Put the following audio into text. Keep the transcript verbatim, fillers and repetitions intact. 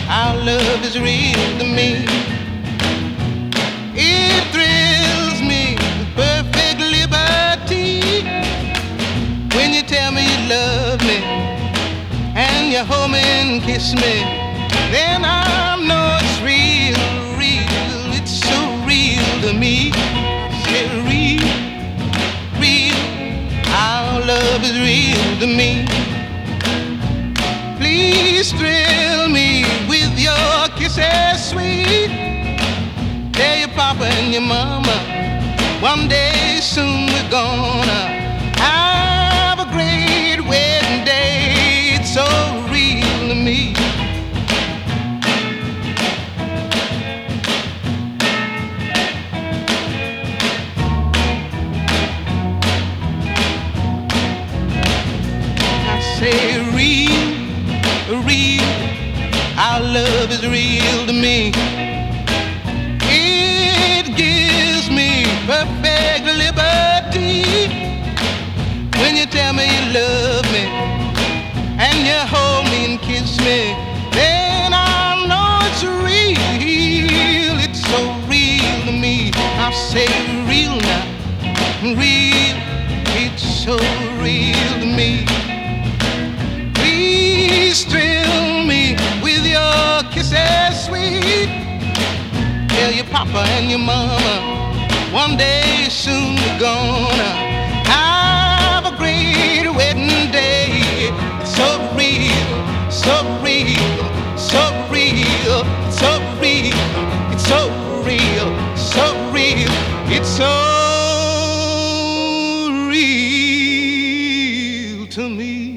Our love is real to me. It thrills me with perfect liberty. When you tell me you love me and you hold me and kiss me, then I know it's real, real. It's so real to me. Say real, real. Our love is real to me. Please thrill me with your kisses sweet. Tell your papa and your mama one day soon we're gonna have a great wedding day. It's so real to me. I say real, real. Our love is real to me. It gives me perfect liberty. When you tell me you love me and you hold me and kiss me, then I know it's real. It's so real to me. I say real now, real. It's so real to me. Please thrill me with your kisses sweet. Tell your papa and your mama one day soon we're gonna have a great wedding day. It's so real, so real, so real, so real. It's so real, so real. It's so real to me.